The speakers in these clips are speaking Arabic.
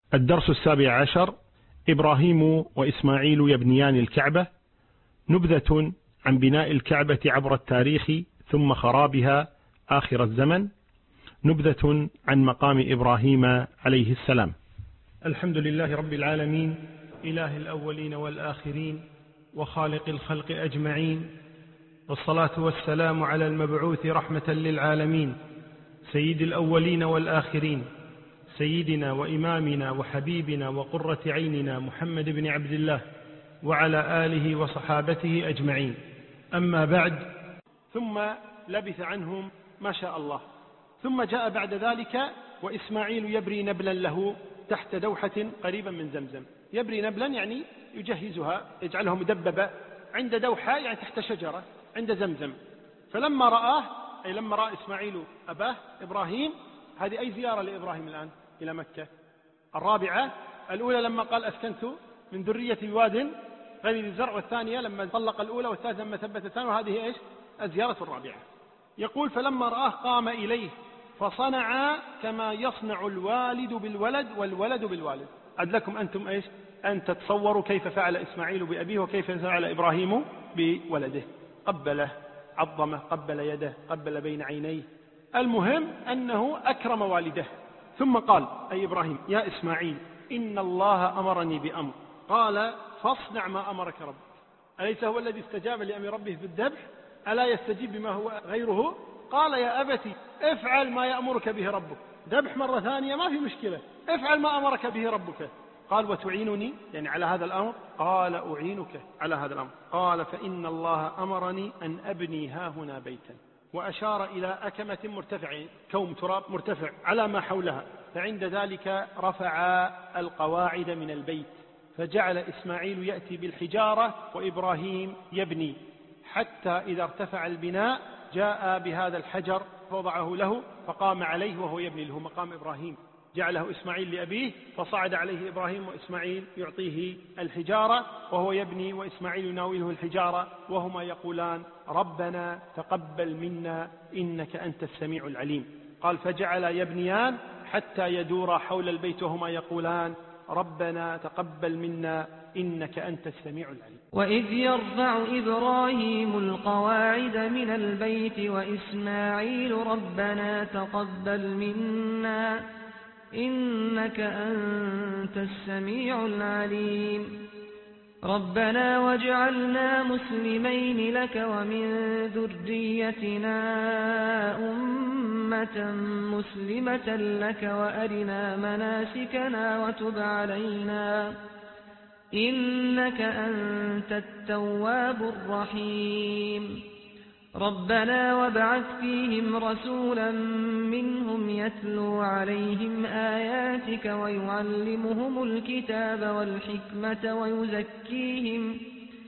الدرس 17: إبراهيم وإسماعيل يبنيان الكعبة. نبذة عن بناء الكعبة عبر التاريخ ثم خرابها آخر الزمن. نبذة عن مقام إبراهيم عليه السلام. الحمد لله رب العالمين، إله الأولين والآخرين وخالق الخلق أجمعين، والصلاة والسلام على المبعوث رحمة للعالمين سيد الأولين والآخرين، سيدنا وإمامنا وحبيبنا وقرة عيننا محمد بن عبد الله وعلى آله وصحابته أجمعين. أما بعد، ثم لبث عنهم ما شاء الله، ثم جاء بعد ذلك وإسماعيل يبري نبلا له تحت دوحة قريبا من زمزم. يبري نبلا يعني يجهزها، يجعلها مدببة عند دوحة، يعني تحت شجرة عند زمزم. فلما رآه، أي لما رأى إسماعيل أباه إبراهيم، هذه أي زيارة لإبراهيم الآن إلى مكة؟ الرابعة. الأولى لما قال أسكنت من ذرية بواد غير ذي زرع، والثانية لما طلق الأولى، والثالثة لما ثبت الثانية، وهذه إيش؟ الزيارة الرابعة. يقول فلما رآه قام إليه فصنع كما يصنع الوالد بالولد والولد بالوالد. عد لكم أنتم إيش؟ أن تتصوروا كيف فعل إسماعيل بأبيه وكيف فعل إبراهيم بولده. قبله، عظمه، قبل يده، قبل بين عينيه. المهم أنه أكرم والده. ثم قال أي إبراهيم: يا إسماعيل، إن الله أمرني بأمر. قال: فاصنع ما أمرك ربك. أليس هو الذي استجاب لأمر ربه في الذبح؟ ألا يستجيب بما هو غيره؟ قال: يا أبتي افعل ما يأمرك به ربك. ذبح مرة ثانية ما في مشكلة، افعل ما أمرك به ربك. قال: وتعينني يعني على هذا الأمر؟ قال: أعينك على هذا الأمر. قال: فإن الله أمرني أن أبني هاهنا بيتا. وأشار إلى أكمة مرتفعة، كوم تراب مرتفع على ما حولها، فعند ذلك رفع القواعد من البيت، فجعل إسماعيل يأتي بالحجارة وإبراهيم يبني، حتى إذا ارتفع البناء جاء بهذا الحجر فوضعه له فقام عليه وهو يبني له مقام إبراهيم. جعله إسماعيل لأبيه، فصعد عليه إبراهيم وإسماعيل يعطيه الحجارة وهو يبني، وإسماعيل يناوله الحجارة، وهما يقولان: ربنا تقبل منا إنك أنت السميع العليم. قال: فجعل يبنيان حتى يدورا حول البيت وهما يقولان: ربنا تقبل منا إنك أنت السميع العليم. وإذ يرفع إبراهيم القواعد من البيت وإسماعيل ربنا تقبل منا إنك أنت السميع العليم. ربنا واجعلنا مسلمين لك ومن ذريتنا أمة مسلمة لك وأرنا مناسكنا وتب علينا إنك أنت التواب الرحيم. ربنا وابعث فيهم رسولا منهم يتلو عليهم آياتك ويعلمهم الكتاب والحكمة ويزكيهم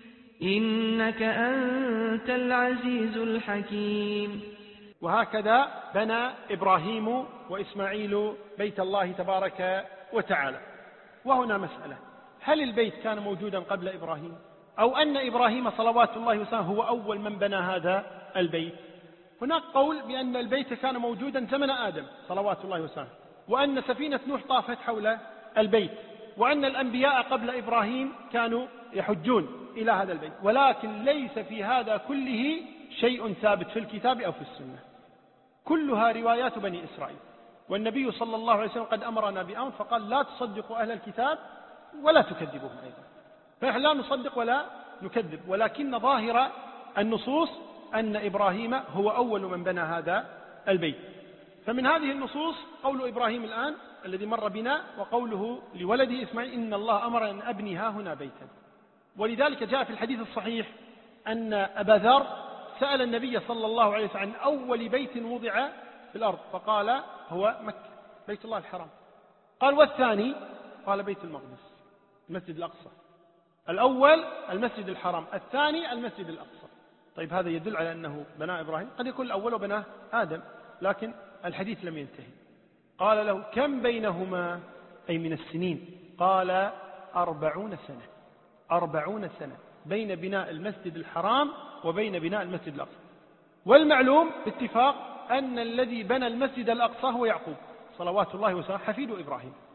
إنك أنت العزيز الحكيم. وهكذا بنى إبراهيم وإسماعيل بيت الله تبارك وتعالى. وهنا مسألة: هل البيت كان موجودا قبل إبراهيم، أو أن إبراهيم صلوات الله وسلامه هو أول من بنى هذا البيت؟ هناك قول بأن البيت كان موجودا زمن آدم صلوات الله وسلامه، وأن سفينة نوح طافت حول البيت، وأن الأنبياء قبل إبراهيم كانوا يحجون إلى هذا البيت، ولكن ليس في هذا كله شيء ثابت في الكتاب أو في السنة، كلها روايات بني إسرائيل. والنبي صلى الله عليه وسلم قد أمرنا بأمر فقال: لا تصدقوا أهل الكتاب ولا تكذبوهم أيضا. فنحن لا نصدق ولا نكذب، ولكن ظاهر النصوص أن إبراهيم هو أول من بنى هذا البيت. فمن هذه النصوص قول إبراهيم الآن الذي مر بنا، وقوله لولده إسماعيل: إن الله أمر أن أبني هاهنا بيتا. ولذلك جاء في الحديث الصحيح أن أبا ذر سأل النبي صلى الله عليه وسلم عن أول بيت وضع في الأرض، فقال: هو مكة، بيت الله الحرام. قال: والثاني؟ قال: بيت المقدس، المسجد الأقصى. الأول المسجد الحرام، الثاني المسجد الأقصى. طيب هذا يدل على أنه بناء إبراهيم، قد يكون الأول وبناه آدم، لكن الحديث لم ينتهي. قال له: كم بينهما أي من السنين؟ قال: 40 سنة. 40 سنة بين بناء المسجد الحرام وبين بناء المسجد الأقصى. والمعلوم باتفاق أن الذي بنى المسجد الأقصى هو يعقوب صلوات الله وسلامه حفيد إبراهيم.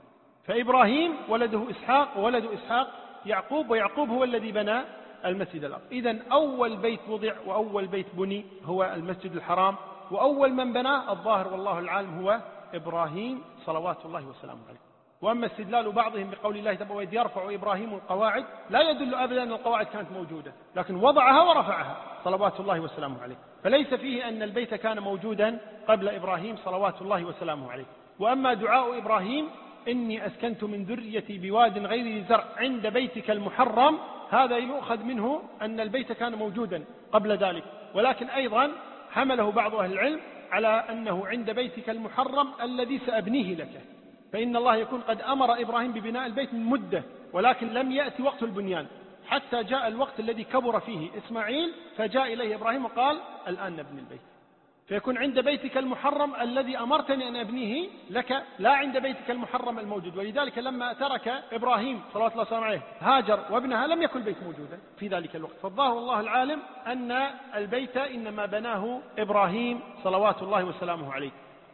فإبراهيم ولده إسحاق، وولد إسحاق يعقوب، ويعقوب هو الذي بنى المسجد الأقصى. إذن أول بيت وضع وأول بيت بني هو المسجد الحرام، وأول من بناه الظاهر والله العالم هو إبراهيم صلوات الله وسلامه عليه. وأما استدلال بعضهم بقول الله تبارك وإذ يرفع إبراهيم القواعد لا يدل أبدا أن القواعد كانت موجودة، لكن وضعها ورفعها صلوات الله وسلامه عليه، فليس فيه أن البيت كان موجودا قبل إبراهيم صلوات الله وسلامه عليه. وأما دعاء إبراهيم إني أسكنت من ذريتي بواد غير ذي زرع عند بيتك المحرم، هذا يؤخذ منه أن البيت كان موجودا قبل ذلك، ولكن أيضا حمله بعض أهل العلم على أنه عند بيتك المحرم الذي سأبنيه لك، فإن الله يكون قد أمر إبراهيم ببناء البيت من مدة، ولكن لم يأتي وقت البنيان حتى جاء الوقت الذي كبر فيه إسماعيل، فجاء إليه إبراهيم وقال الآن نبني البيت، فيكون عند بيتك المحرم الذي أمرتني أن أبنيه لك، لا عند بيتك المحرم الموجود. ولذلك لما ترك إبراهيم صلوات الله وسلامه عليه هاجر وابنها لم يكن البيت موجودا في ذلك الوقت، فالظاهر والله العالم أن البيت إنما بناه إبراهيم صلوات الله وسلامه عليه.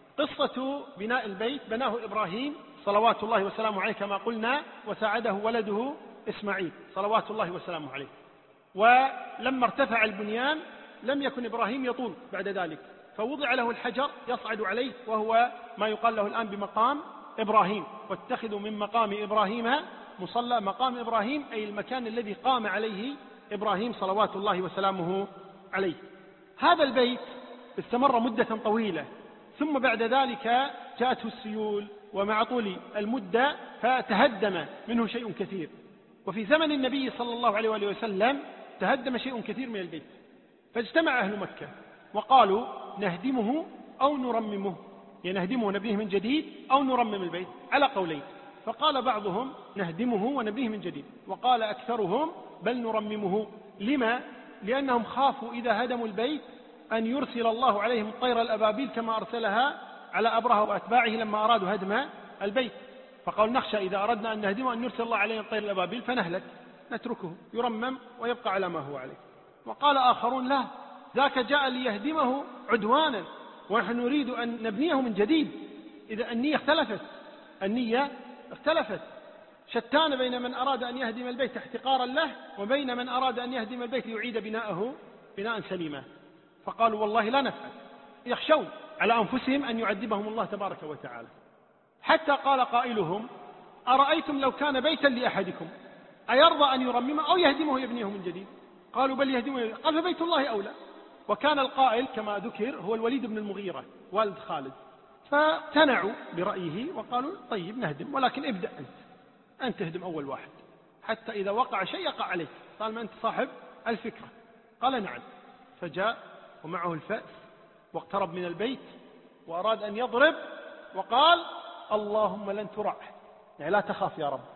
قصة بناء البيت بناه إبراهيم صلوات الله وسلامه عليه كما قلنا، وساعده ولده إسماعيل صلوات الله وسلامه عليه. ولما ارتفع البنيان لم يكن إبراهيم يطول بعد ذلك، فوضع له الحجر يصعد عليه، وهو ما يقال له الآن بمقام إبراهيم، واتخذوا من مقام إبراهيم مصلى. مقام إبراهيم أي المكان الذي قام عليه إبراهيم صلوات الله وسلامه عليه. هذا البيت استمر مدة طويلة، ثم بعد ذلك جاءته السيول، ومع طول المدة فتهدم منه شيء كثير. وفي زمن النبي صلى الله عليه وآله وسلم تهدم شيء كثير من البيت، فاجتمع أهل مكة وقالوا نهدمه أو نرممه، يعني نهدمه ونبنيه من جديد أو نرمم البيت، على قولين. فقال بعضهم نهدمه ونبنيه من جديد، وقال أكثرهم بل نرممه. لما؟ لأنهم خافوا إذا هدموا البيت أن يرسل الله عليهم الطير الأبابيل كما أرسلها على أبرهة وأتباعه لما أرادوا هدم البيت، فقالوا نخشى إذا أردنا أن نهدمه أن يرسل الله عليهم الطير الأبابيل فنهلك، نتركه يرمم ويبقى على ما هو عليه. وقال آخرون لا، ذاك جاء ليهدمه عدوانا ونحن نريد أن نبنيه من جديد. إذا النية اختلفت شتان بين من أراد أن يهدم البيت احتقارا له، وبين من أراد أن يهدم البيت ليعيد بناءه بناء سليما. فقالوا والله لا نفعل، يخشون على أنفسهم أن يعذبهم الله تبارك وتعالى. حتى قال قائلهم أرأيتم لو كان بيتا لأحدكم أيرضى أن يرممه أو يهدمه يبنيه من جديد؟ قالوا بل يهدمه. قال فبيت الله أولى. وكان القائل كما ذكر هو الوليد بن المغيرة والد خالد، فاقتنعوا برأيه وقالوا طيب نهدم، ولكن ابدأ أنت تهدم أول واحد، حتى إذا وقع شيء يقع عليك، طالما أنت صاحب الفكرة. قال نعم. فجاء ومعه الفأس واقترب من البيت وأراد أن يضرب، وقال اللهم لن ترع، يعني لا تخاف يا رب،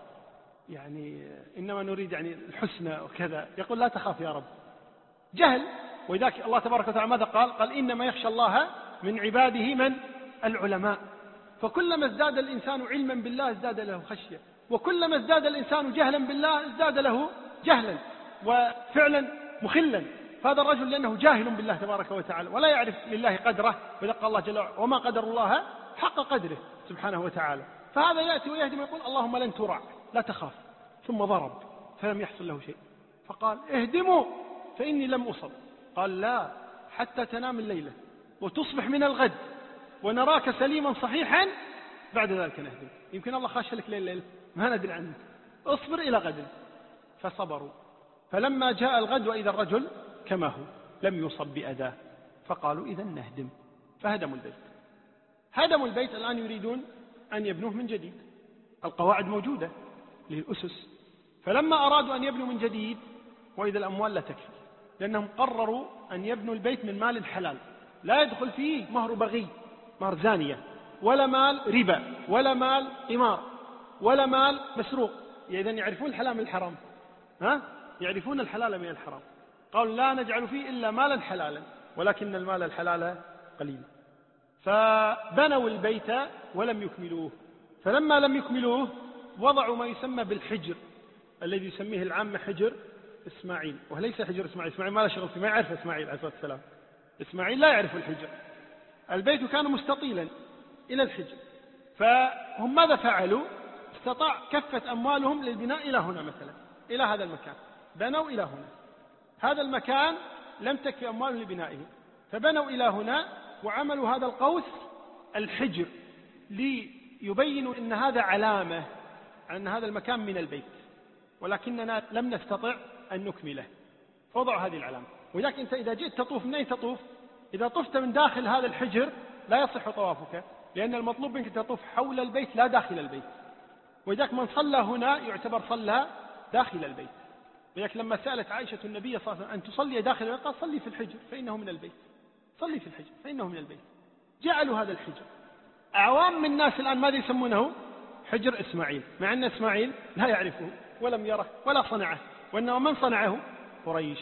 يعني إنما نريد يعني الحسنى وكذا، يقول لا تخاف يا رب. جهل. وذلك الله تبارك وتعالى ماذا قال إنما يخشى الله من عباده من العلماء. فكلما ازداد الإنسان علما بالله ازداد له خشية، وكلما ازداد الإنسان جهلا بالله ازداد له جهلا وفعلا مخلا. فهذا الرجل لأنه جاهل بالله تبارك وتعالى ولا يعرف لله قدره، فذق الله جل وعلا وما قدر الله حق قدره سبحانه وتعالى. فهذا يأتي ويهدم ويقول اللهم لن ترع، لا تخاف، ثم ضرب فلم يحصل له شيء، فقال اهدموا فإني لم أصب. قال لا، حتى تنام الليلة وتصبح من الغد ونراك سليما صحيحا، بعد ذلك نهدم. يمكن الله خاش لك ليلة ما ندري عنك، اصبر إلى غد. فصبروا. فلما جاء الغد وإذا الرجل كما هو لم يصب بأذاه، فقالوا إذن نهدم، فهدموا البيت. هدموا البيت. الآن يريدون أن يبنوه من جديد، القواعد موجودة للأسس. فلما أرادوا أن يبنوا من جديد وإذا الأموال لا تكفي، لأنهم قرروا أن يبنوا البيت من مال حلال لا يدخل فيه مهر بغي، مهر زانية، ولا مال ربا، ولا مال إمار، ولا مال مسروق. إذن يعرفون الحلال من الحرام، يعرفون الحلال من الحرام. قالوا لا نجعل فيه إلا مالا حلالا، ولكن المال الحلال قليل. فبنوا البيت ولم يكملوه. فلما لم يكملوه وضعوا ما يسمى بالحجر الذي يسميه العامة حجر إسماعيل، وليس حجر إسماعيل. إسماعيل ما له شغل فيه، ما يعرف إسماعيل عليه الصلاة والسلام. إسماعيل لا يعرف الحجر. البيت كان مستطيلا إلى الحجر. فهم ماذا فعلوا؟ استطاع كفت أموالهم للبناء إلى هنا مثلا، إلى هذا المكان، بنوا إلى هنا، هذا المكان لم تكفي أموالهم لبنائه، فبنوا إلى هنا وعملوا هذا القوس الحجر ليبينوا أن هذا علامة أن هذا المكان من البيت، ولكننا لم نستطع أن نكمله، وضعوا هذه العلامة. ولكن أنت إذا جئت تطوف من أين تطوف؟ إذا طفت من داخل هذا الحجر لا يصح طوافك، لأن المطلوب منك تطوف حول البيت لا داخل البيت، وإذاك من صلى هنا يعتبر صلى داخل البيت. ولكن لما سألت عائشة النبي صلى الله عليه وسلم أن تصلي داخل البيت قال صلي في الحجر فإنه من البيت، صلي في الحجر فإنه من البيت. جعلوا هذا الحجر. أعوام من الناس الآن ماذا يسمونه؟ حجر إسماعيل، مع أن إسماعيل لا يعرفه ولم يره ولا صنعه، وإنما من صنعه؟ قريش.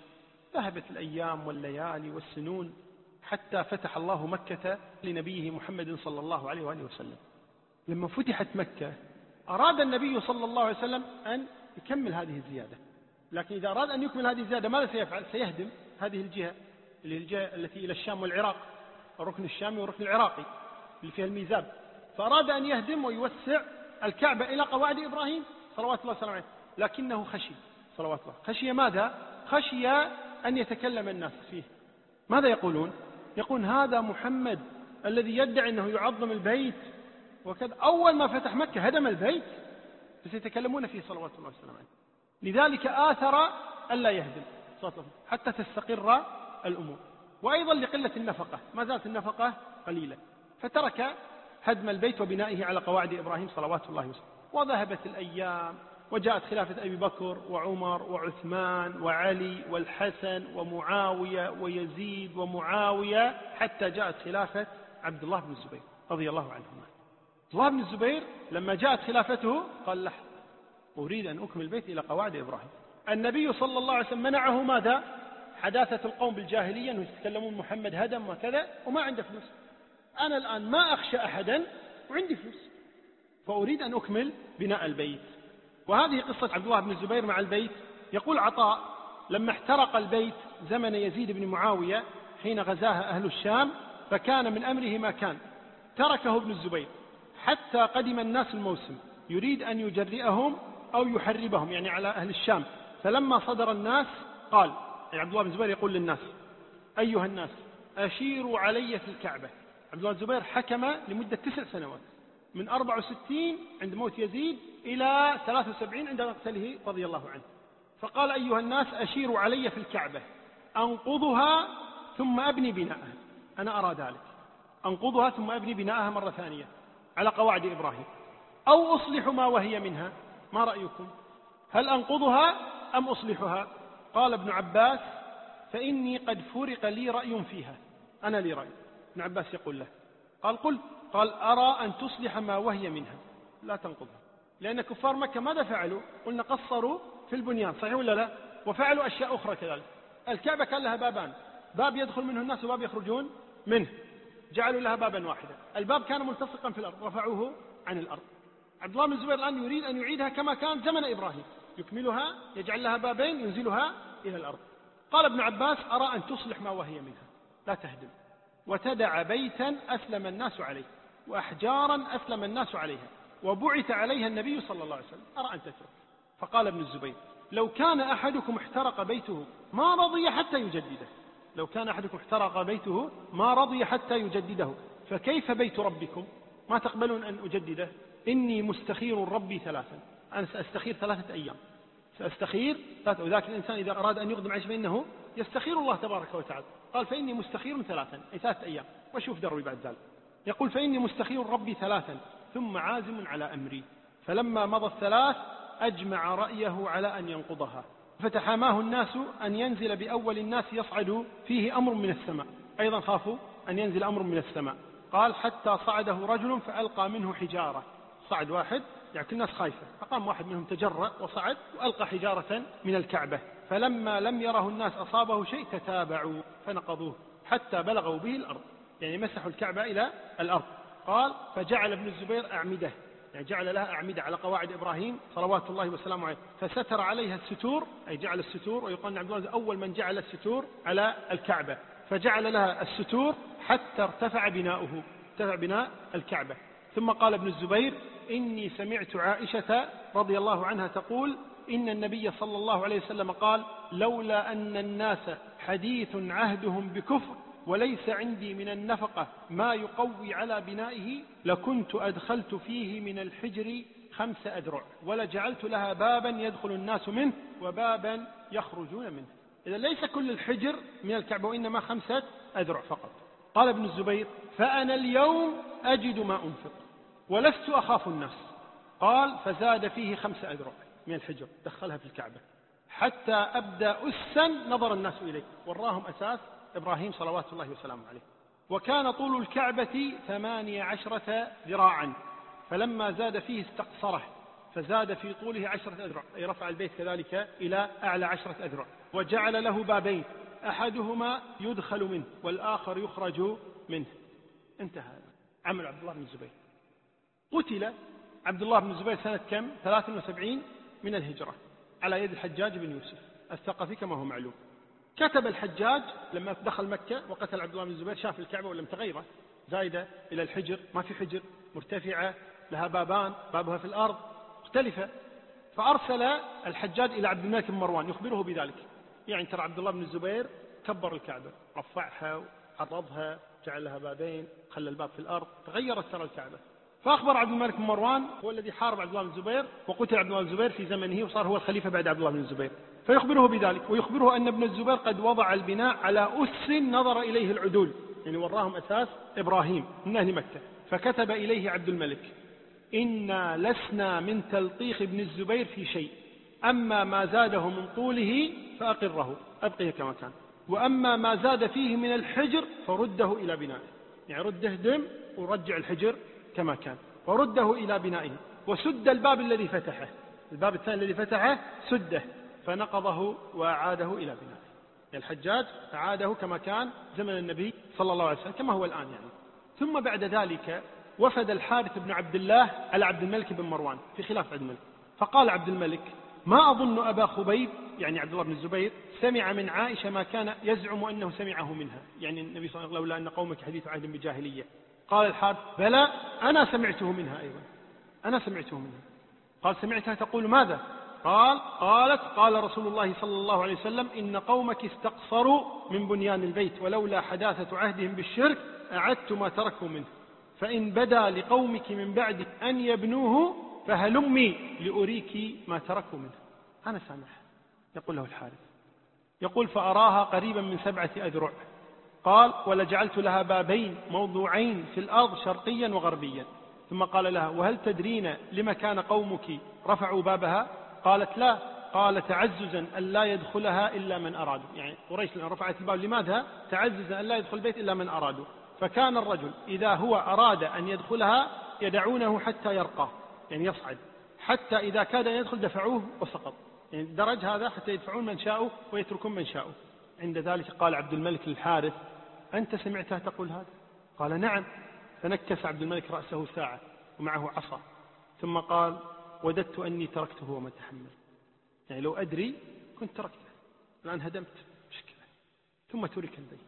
ذهبت الأيام والليالي والسنون حتى فتح الله مكة لنبيه محمد صلى الله عليه وآله وسلم. لما فتحت مكة أراد النبي صلى الله عليه وسلم أن يكمل هذه الزيادة، لكن إذا أراد أن يكمل هذه الزيادة ماذا سيفعل؟ سيهدم هذه الجهة اللي هي الجهة التي إلى الشام والعراق، الركن الشامي والركن العراقي اللي فيها الميزاب، فأراد أن يهدم ويوسع الكعبة إلى قواعد إبراهيم صلوات الله وسلامه عليه، لكنه خشي صلوات الله. خشي ماذا؟ خشي أن يتكلم الناس فيه. ماذا يقولون؟ يقول هذا محمد الذي يدعي أنه يعظم البيت وكذا، أول ما فتح مكة هدم البيت، فسيتكلمون فيه صلوات الله وسلامه عليه. لذلك آثر ألا يهدم صلوات الله حتى تستقر الأمور، وأيضا لقلة النفقة، ما زالت النفقة قليلة، فترك هدم البيت وبنائه على قواعد إبراهيم صلوات الله وسلامه. وذهبت الأيام وجاءت خلافة أبي بكر وعمر وعثمان وعلي والحسن ومعاوية ويزيد ومعاوية، حتى جاءت خلافة عبد الله بن الزبير رضي الله عنهما. عبد الله بن الزبير لما جاءت خلافته قال لحظة، أريد أن أكمل البيت إلى قواعد إبراهيم. النبي صلى الله عليه وسلم منعه ماذا؟ حداثة القوم بالجاهلية أنه يتكلمون محمد هدم وكذا وما عنده فلوس. أنا الآن ما أخشى أحدا وعندي فلوس، فأريد أن أكمل بناء البيت. وهذه قصة عبد الله بن الزبير مع البيت. يقول عطاء لما احترق البيت زمن يزيد بن معاوية حين غزاها أهل الشام، فكان من أمره ما كان، تركه ابن الزبير حتى قدم الناس الموسم يريد أن يجرئهم أو يحربهم يعني على أهل الشام. فلما صدر الناس قال، يعني عبد الله بن الزبير يقول للناس أيها الناس أشيروا علي في الكعبة. عبد الله بن الزبير حكم لمدة 9 سنوات، من 64 عند موت يزيد إلى 73 عند مقتله رضي الله عنه. فقال أيها الناس أشيروا علي في الكعبة أنقضها ثم أبني بناءها، أنا أرى ذلك، أنقضها ثم أبني بناءها مرة ثانية على قواعد إبراهيم، أو أصلح ما وهي منها، ما رأيكم؟ هل أنقضها أم أصلحها؟ قال ابن عباس فإني قد فرق لي رأي فيها، أنا لي رأي. ابن عباس يقول له قال قل، قال أرى أن تصلح ما وهي منها لا تنقضها، لأن كفار مكة ماذا فعلوا؟ قلنا قصروا في البنيان، صحيح ولا لا؟ وفعلوا أشياء أخرى كذلك. الكعبة كان لها بابان، باب يدخل منه الناس وباب يخرجون منه، جعلوا لها بابا واحدا، الباب كان ملتصقا في الأرض رفعوه عن الأرض. عبد الله بن الزبير الآن يريد أن يعيدها كما كان زمن إبراهيم، يكملها، يجعل لها بابين ينزلها إلى الأرض. قال ابن عباس أرى أن تصلح ما وهي منها لا تهدم، وتدع بيتا أسلم الناس عليه وأحجارا أسلم الناس عليها وبعث عليها النبي صلى الله عليه وسلم، أرى أن تترك. فقال ابن الزبير لو كان أحدكم احترق بيته ما رضي حتى يجدده، لو كان أحدكم احترق بيته ما رضي حتى يجدده، فكيف بيت ربكم؟ ما تقبلون أن أجدده؟ إني مستخير ربي 3، أنا سأستخير 3 أيام، سأستخير 3. وذاك الإنسان إذا أراد أن يقدم عيش فإنه يستخير الله تبارك وتعالى. قال فإني مستخير 3 أي 3 أيام، وشوف دروي بعد ذلك. يقول فإني مستخير ربي 3 ثم عازم على أمري. فلما مضى 3 أجمع رأيه على أن ينقضها، فتحاماه الناس أن ينزل بأول الناس يصعد فيه أمر من السماء، أيضا خافوا أن ينزل أمر من السماء. قال حتى صعده رجل فألقى منه حجارة، صعد واحد يعني كل الناس خايفة، فقام واحد منهم تجرأ وصعد وألقى حجارة من الكعبة، فلما لم يره الناس أصابه شيء تتابعوا فنقضوه حتى بلغوا به الأرض، يعني مسحوا الكعبة إلى الأرض. قال فجعل ابن الزبير أعمدة، يعني جعل لها أعمدة على قواعد إبراهيم صلوات الله وسلامه عليه، فستر عليها الستور، أي جعل الستور، ويقال أن عبد الله أول من جعل الستور على الكعبة، فجعل لها الستور حتى ارتفع بناؤه، ارتفع بناء الكعبة. ثم قال ابن الزبير إني سمعت عائشة رضي الله عنها تقول إن النبي صلى الله عليه وسلم قال لولا أن الناس حديث عهدهم بكفر وليس عندي من النفقة ما يقوي على بنائه لكنت أدخلت فيه من الحجر 5 أذرع ولجعلت لها بابا يدخل الناس منه وبابا يخرجون منه. إذا ليس كل الحجر من الكعبة وإنما 5 أذرع فقط. قال ابن الزبير فأنا اليوم أجد ما أنفق ولست أخاف الناس. قال فزاد فيه 5 أذرع من الحجر دخلها في الكعبة حتى أبدأ أسا نظر الناس إليه. وراهم أساس إبراهيم صلوات الله وسلامه عليه. وكان طول الكعبة 18 ذراعا فلما زاد فيه استقصره فزاد في طوله 10 أذرع أي رفع البيت كذلك إلى أعلى 10 أذرع وجعل له بابين أحدهما يدخل منه والآخر يخرج منه. انتهى عمل عبد الله بن الزبير. قتل عبد الله بن الزبير سنة كم؟ 73 من الهجرة على يد الحجاج بن يوسف الثقفي كما هو معلوم. كتب الحجاج لما دخل مكة وقتل عبد الله بن الزبير شاف الكعبة ولم تغيره زايدة إلى الحجر ما في حجر مرتفعة لها بابان بابها في الأرض مختلفة فأرسل الحجاج إلى عبد الملك بن مروان يخبره بذلك يعني ترى عبد الله بن الزبير كبر الكعبة رفعها وعرضها جعل لها بابين خلى الباب في الأرض تغيرت ترى الكعبة. فأخبر عبد الملك بن مروان هو الذي حارب عبد الله بن الزبير وقتل عبد الله بن الزبير في زمنه وصار هو الخليفة بعد عبد الله بن الزبير فيخبره بذلك ويخبره أن ابن الزبير قد وضع البناء على أس نظر إليه العدول يعني وراهم أساس إبراهيم من أهل مكة. فكتب إليه عبد الملك إنا لسنا من تلطيخ ابن الزبير في شيء أما ما زاده من طوله فأقره أبقيه كما كان وأما ما زاد فيه من الحجر فرده إلى بنائه يعني رده دم ورجع الحجر كما كان ورده إلى بنائه وسد الباب الذي فتحه الباب الثاني الذي فتحه سده فنقضه وأعاده إلى بنائه. الحجاج أعاده كما كان زمن النبي صلى الله عليه وسلم كما هو الآن يعني. ثم بعد ذلك وفد الحارث بن عبد الله على عبد الملك بن مروان في خلاف عبد الملك فقال عبد الملك ما أظن أبا خبيب يعني عبد الله بن الزبير سمع من عائشة ما كان يزعم أنه سمعه منها يعني النبي صلى الله عليه وسلم لولا أن قومك حديث عهد بجاهلية. قال الحارث بلى أنا سمعته منها أيضا أنا سمعته منها. قال سمعتها تقول ماذا؟ قالت قال رسول الله صلى الله عليه وسلم إن قومك استقصروا من بنيان البيت ولولا حداثة عهدهم بالشرك أعدت ما تركوا منه فإن بدا لقومك من بعد أن يبنوه فهلمي لأريك ما تركوا منه. أنا سامح. يقول له الحارث يقول فأراها قريبا من 7 أذرع. قال ولجعلت لها بابين موضوعين في الأرض شرقيا وغربيا. ثم قال لها وهل تدرين لما كان قومك رفعوا بابها؟ قالت لا. قال تعززا أن لا يدخلها إلا من أرادوا يعني قريش لأن رفعت الباب لماذا؟ تعززا أن لا يدخل البيت إلا من أرادوا. فكان الرجل إذا هو أراد أن يدخلها يدعونه حتى يرقى يعني يصعد حتى إذا كاد أن يدخل دفعوه وسقط يعني درج هذا حتى يدفعون من شاءوا ويتركون من شاءوا. عند ذلك قال عبد الملك للحارث أنت سمعتها تقول هذا؟ قال نعم. فنكس عبد الملك رأسه ساعة ومعه عصا ثم قال وددت أني تركته وما تحمل يعني لو أدري كنت تركته الآن هدمت مشكلة. ثم ترك البيت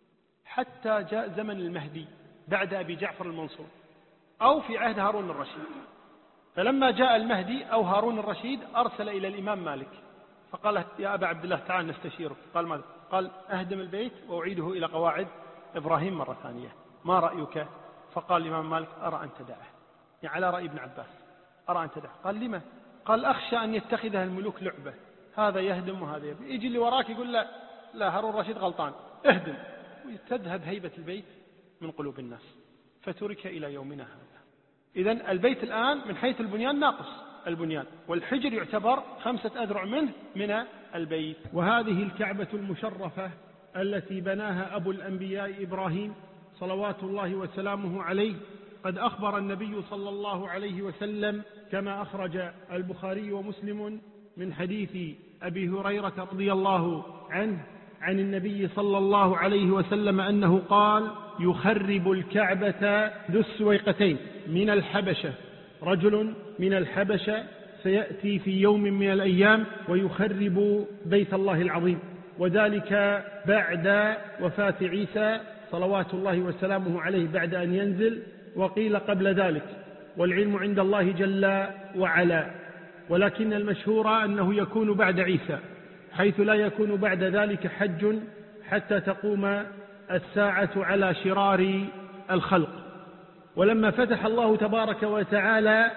حتى جاء زمن المهدي بعد أبي جعفر المنصور أو في عهد هارون الرشيد. فلما جاء المهدي أو هارون الرشيد أرسل إلى الإمام مالك فقال يا أبا عبد الله تعال نستشيرك. قال ماذا؟ قال أهدم البيت وأعيده إلى قواعد إبراهيم مرة ثانية ما رأيك؟ فقال الإمام مالك أرى أن تدعه يعني على رأي ابن عباس أرى أن تدعه. قال لما؟ قال أخشى أن يتخذها الملوك لعبة هذا يهدم وهذا يبني يجي اللي وراك يقول لا هارون الرشيد غلطان اهدم وتذهب هيبة البيت من قلوب الناس. فترك إلى يومنا هذا. إذن البيت الآن من حيث البنيان ناقص البنيان والحجر يعتبر 5 أذرع منه من البيت. وهذه الكعبة المشرفة التي بناها أبو الأنبياء إبراهيم صلوات الله وسلامه عليه قد أخبر النبي صلى الله عليه وسلم كما أخرج البخاري ومسلم من حديث أبي هريرة رضي الله عنه عن النبي صلى الله عليه وسلم أنه قال يخرب الكعبة ذو السويقتين من الحبشة رجل من الحبشة سيأتي في يوم من الأيام ويخرب بيت الله العظيم وذلك بعد وفاة عيسى صلوات الله وسلامه عليه بعد أن ينزل وقيل قبل ذلك. والعلم عند الله جل وعلا، ولكن المشهور أنه يكون بعد عيسى، حيث لا يكون بعد ذلك حج حتى تقوم الساعة على شرار الخلق. ولما فتح الله تبارك وتعالى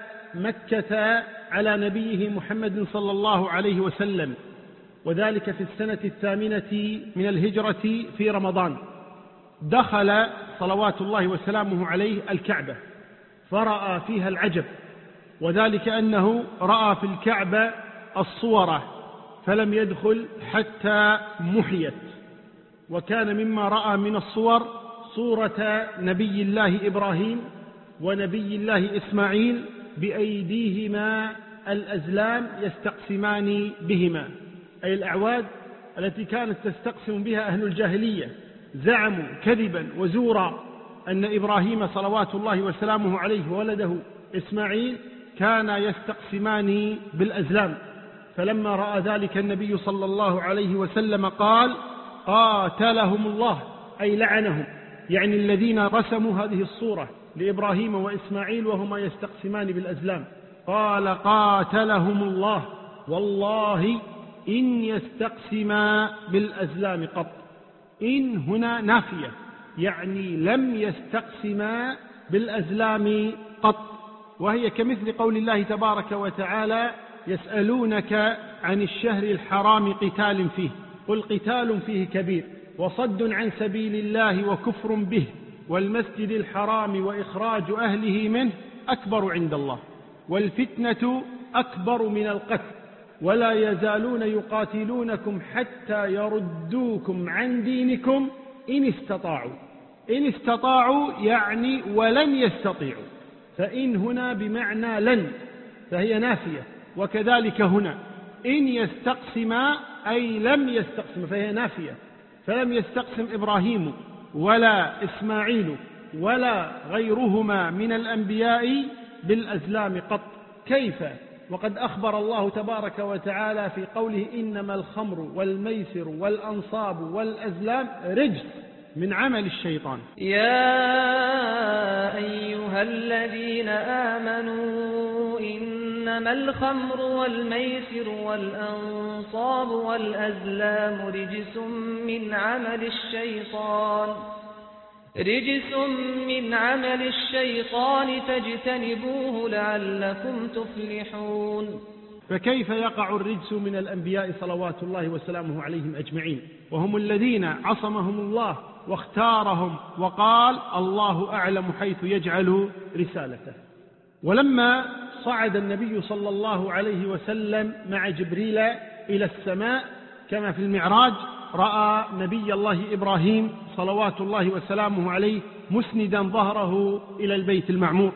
مكة على نبيه محمد صلى الله عليه وسلم، وذلك في السنة 8 من الهجرة في رمضان، دخل صلوات الله وسلامه عليه الكعبة فرأى فيها العجب، وذلك أنه رأى في الكعبة الصورة فلم يدخل حتى محيت. وكان مما رأى من الصور صورة نبي الله إبراهيم ونبي الله إسماعيل بأيديهما الأزلام يستقسمان بهما، أي الأعواد التي كانت تستقسم بها أهل الجاهلية. زعموا كذبا وزورا أن إبراهيم صلوات الله وسلامه عليه وولده إسماعيل كانا يستقسمان بالأزلام. فلما رأى ذلك النبي صلى الله عليه وسلم قال: قاتلهم الله، أي لعنهم، يعني الذين رسموا هذه الصورة لإبراهيم وإسماعيل وهما يستقسمان بالأزلام. قال: قاتلهم الله، والله إن يستقسما بالأزلام قط. إن هنا نافية، يعني لم يستقسما بالأزلام قط، وهي كمثل قول الله تبارك وتعالى: يسألونك عن الشهر الحرام قتال فيه، قل قتال فيه كبير وصد عن سبيل الله وكفر به والمسجد الحرام وإخراج أهله منه أكبر عند الله والفتنة أكبر من القتل ولا يزالون يقاتلونكم حتى يردوكم عن دينكم إن استطاعوا. إن استطاعوا يعني ولن يستطيعوا، فإن هنا بمعنى لن، فهي نافية. وكذلك هنا إن يستقسما أي لم يستقسم، فهي نافية، فلم يستقسم إبراهيم ولا إسماعيل ولا غيرهما من الأنبياء بالأزلام قط. كيف وقد أخبر الله تبارك وتعالى في قوله: إنما الخمر والميسر والأنصاب والأزلام رجس من عمل الشيطان. يا أيها الذين آمنوا إنما الخمر والميسر والأنصاب والأزلام رجس من عمل الشيطان فاجتنبوه لعلكم تفلحون. فكيف يقع الرجس من الأنبياء صلوات الله وسلامه عليهم أجمعين، وهم الذين عصمهم الله واختارهم وقال: الله أعلم حيث يجعل رسالته. ولما صعد النبي صلى الله عليه وسلم مع جبريل إلى السماء كما في المعراج، رأى نبي الله إبراهيم صلوات الله وسلامه عليه مسندا ظهره إلى البيت المعمور.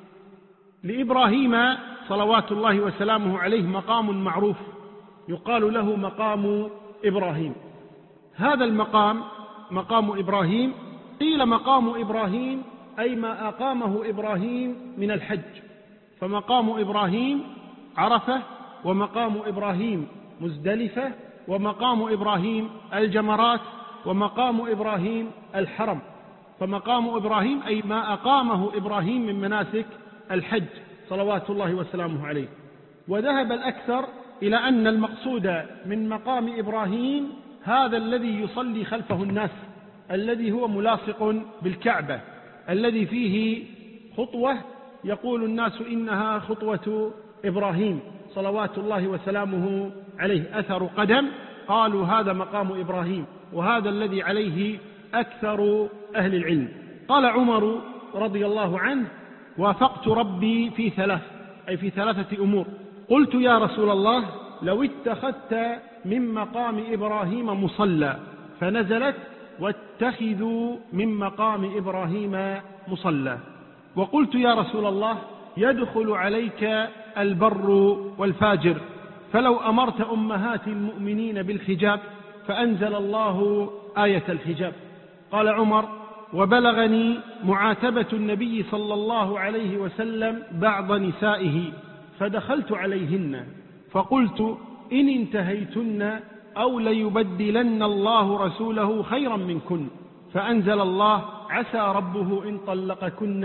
لإبراهيم صلوات الله وسلامه عليه مقام معروف يقال له مقام إبراهيم. هذا المقام مقام إبراهيم، قيل مقام إبراهيم أي ما أقامه إبراهيم من الحج، فمقام إبراهيم عرفة، ومقام إبراهيم مزدلفة، ومقام إبراهيم الجمرات، ومقام إبراهيم الحرم. فمقام إبراهيم أي ما أقامه إبراهيم من مناسك الحج صلوات الله وسلامه عليه. وذهب الأكثر إلى أن المقصود من مقام إبراهيم هذا الذي يصلي خلفه الناس، الذي هو ملاصق بالكعبة، الذي فيه خطوة يقول الناس إنها خطوة إبراهيم صلوات الله وسلامه عليه، أثر قدم، قالوا هذا مقام إبراهيم، وهذا الذي عليه أكثر أهل العلم. قال عمر رضي الله عنه: وافقت ربي في ثلاث، أي في 3 أمور. قلت: يا رسول الله، لو اتخذت من مقام إبراهيم مصلى، فنزلت: واتخذوا من مقام إبراهيم مصلى. وقلت: يا رسول الله، يدخل عليك البر والفاجر، فلو أمرت أمهات المؤمنين بالحجاب، فأنزل الله آية الحجاب. قال عمر: وبلغني معاتبة النبي صلى الله عليه وسلم بعض نسائه، فدخلت عليهن فقلت: إن انتهيتن أو ليبدلن الله رسوله خيرا منكن، فأنزل الله: عسى ربه إن طلقكن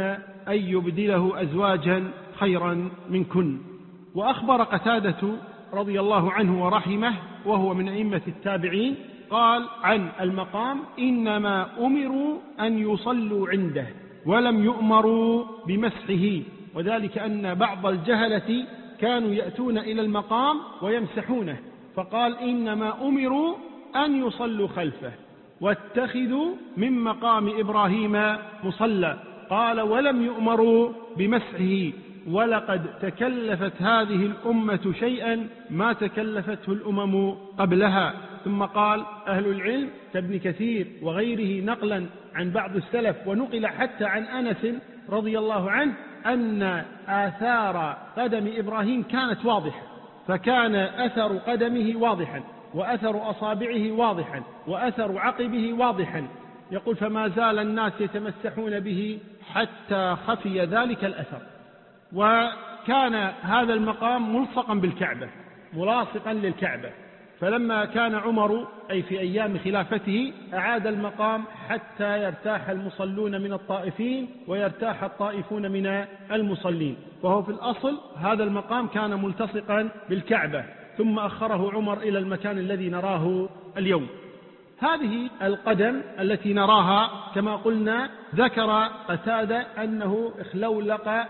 أن يبدله أزواجا خيرا منكن. وأخبر قتادة رضي الله عنه ورحمه وهو من أئمة التابعين قال عن المقام: إنما أمروا أن يصلوا عنده ولم يؤمروا بمسحه، وذلك أن بعض الجهلة كانوا يأتون إلى المقام ويمسحونه، فقال: إنما أمروا أن يصلوا خلفه واتخذوا من مقام إبراهيم مصلى. قال: ولم يؤمروا بمسحه، ولقد تكلفت هذه الأمة شيئا ما تكلفته الأمم قبلها. ثم قال أهل العلم كابن كثير وغيره نقلا عن بعض السلف، ونقل حتى عن أنس رضي الله عنه، أن آثار قدم إبراهيم كانت واضحة، فكان أثر قدمه واضحا، وأثر أصابعه واضحا، وأثر عقبه واضحا. يقول: فما زال الناس يتمسحون به حتى خفي ذلك الأثر. وكان هذا المقام ملصقا بالكعبة، ملاصقا للكعبة، فلما كان عمر أي في أيام خلافته أعاد المقام حتى يرتاح المصلون من الطائفين ويرتاح الطائفون من المصلين. وهو في الأصل هذا المقام كان ملتصقا بالكعبة، ثم أخره عمر إلى المكان الذي نراه اليوم. هذه القدم التي نراها كما قلنا ذكر قتادة أنه اخلولق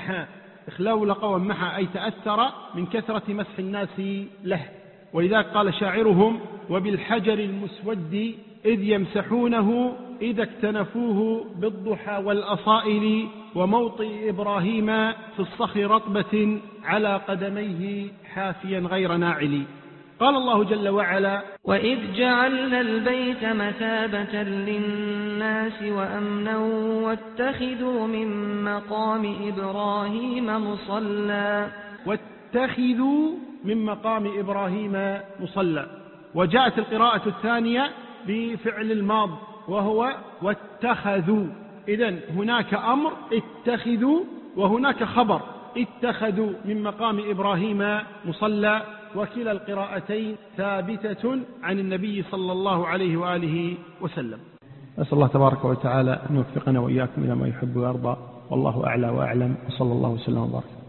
وامحى أي تأثر من كثرة مسح الناس له. ولذلك قال شاعرهم: وبالحجر المسود إذ يمسحونه إذا اكتنفوه بالضحى والأصائل، وموطئ إبراهيم في الصخر رطبة على قدميه حافيا غير ناعل. قال الله جل وعلا: وإذ جعلنا البيت مثابة للناس وأمنا واتخذوا من مقام إبراهيم مصلى. واتخذوا من مقام إبراهيم مصلى. وجاءت القراءة الثانية بفعل الماض وهو واتخذوا. إذن هناك أمر اتخذوا، وهناك خبر اتخذوا من مقام إبراهيم مصلى، وكلا القراءتين ثابتة عن النبي صلى الله عليه وآله وسلم. أسأل الله تبارك وتعالى أن يوفقنا وإياكم إلى ما يحب ويرضى، والله أعلى وأعلم، وصلى الله وسلم وبارك.